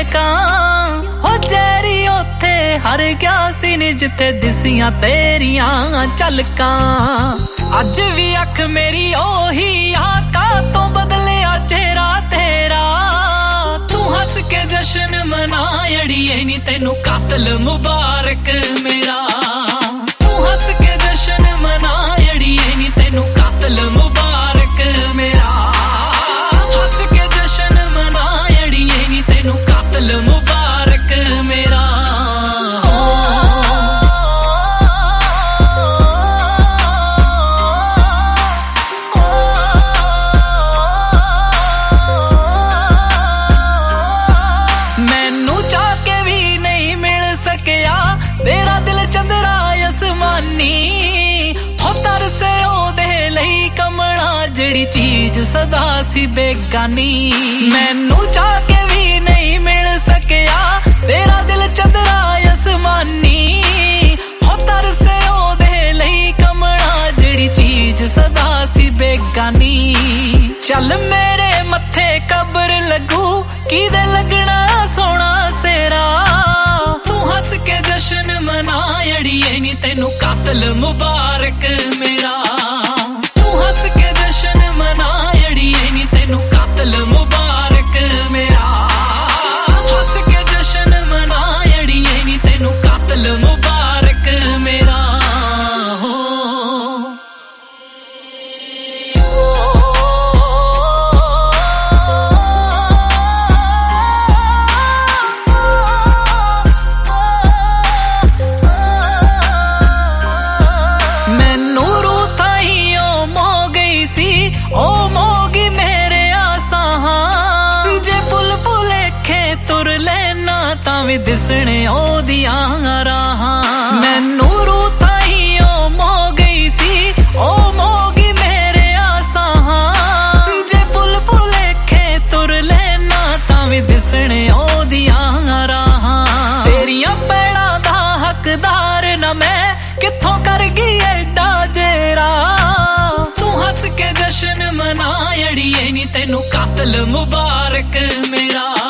झलकां हो जैरी ओथे हर गया सी नी जिथे दिसियां तेरियां झलकां। अज भी अख मेरी ओही आका तो बदलिया चेहरा तेरा। तू हस के जश्न मना अड़िए नी तेनू कातल मुबारक मेरा। तू हस के जश्न मना अड़िए नी तेनू कातल मुबारक मेरा। हस के जश्न मना अड़िए नी तेनू कातल मुबारक मेरा। मैनू चाह के भी नहीं मिल सकिया तेरा दिल चंद्रा आसमानी। हो तरसे ओदे लई कमला जिहड़ी चीज सदा सी बेगानी। मैनू चाह के भी नहीं मिल सकिया तेरा दिल चंद्रा आसमानी। हो तरसे ओदे लई कमला जिहड़ी चीज सदा सी बेगानी। चल मेरे मत्थे कब्र लगू किदे लगना सोना सेरा। तू हस के जश्न मना अड़िए नी तेनू कातल मुबारक मेरा। तू हस के जश्न मना अड़िए नी तेनू कातल मुबारक मेरा। हस के जश्न मना अड़िए नी तेनू कातल मुबारक मेरा। ओ मोगी मेरे आसां जे पुल भुलेखे तुर लेना तां भी दिसने ओदियां राहां। मैनू रूह ताई ओ मोह गई सी ओ मोगी मेरे आसां जे पुल भुलेखे तुर लेना तां भी दिसने ओदियां राहां। तेरियां पैड़ां दा हकदार न मैं कित्थों कर गई एडा जेरा। हस के जश्न मना अड़िए नी तेनू कातल मुबारक मेरा।